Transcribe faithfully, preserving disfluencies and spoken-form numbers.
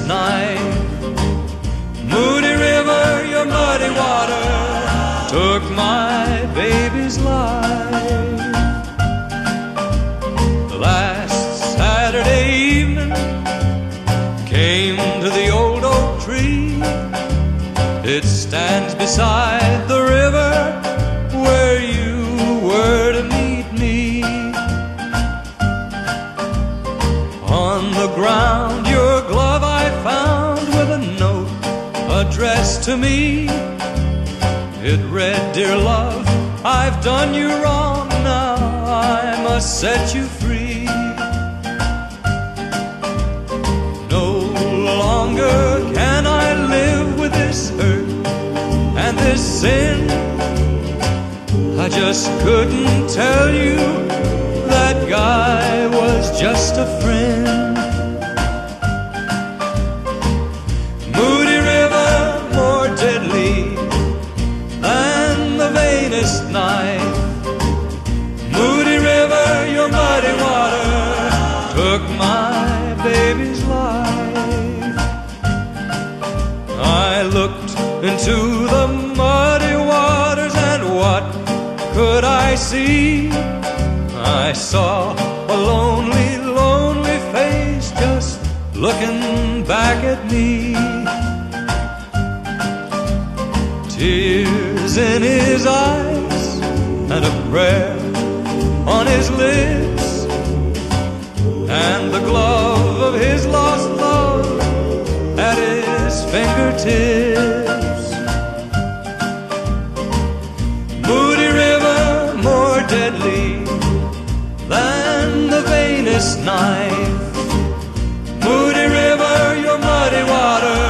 knife. Moody River, your muddy water took my baby's life. Last Saturday evening came to the old oak tree. It stands beside the river where you were to meet me. On the ground your glove I found with a note addressed to me. It read, "Dear love, I've done you wrong, now I must set you free. No longer can I live with this hurt and this sin. I just couldn't tell you that guy was just a friend." Moody River, more deadly than the vainest knife. Moody River, your muddy water took my baby's life. I looked into the muddy waters, and what could I see? I saw a lonely, lonely face just looking back at me. Tears in his eyes and a prayer on his lips, and the glove of his lost love at his fingertips. Moody River, more deadly than the vainest knife. Moody River, your muddy water